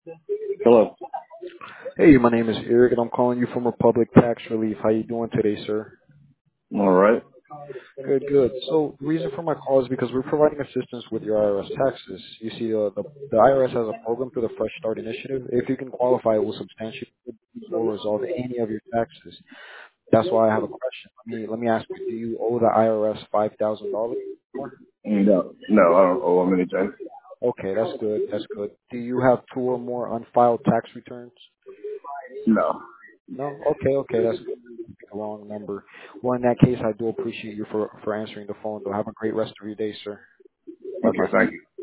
Hello. Hey, my name is Eric, and I'm calling you from Republic Tax Relief. How you doing today, sir? All right. Good, good. So the reason for my call is because we're providing assistance with your IRS taxes. You see, the IRS has a program through the Fresh Start Initiative. If you can qualify, it will substantially or resolve any of your taxes. That's why I have a question. Let me ask you: do you owe the IRS $5,000 more? No, I don't owe him anything. Okay, that's good. That's good. Do you have two or more unfiled tax returns? No. No? Okay, okay, that's a wrong number. Well, in that case, I do appreciate you for answering the phone. Though, have a great rest of your day, sir. Bye Okay, bye. thank you.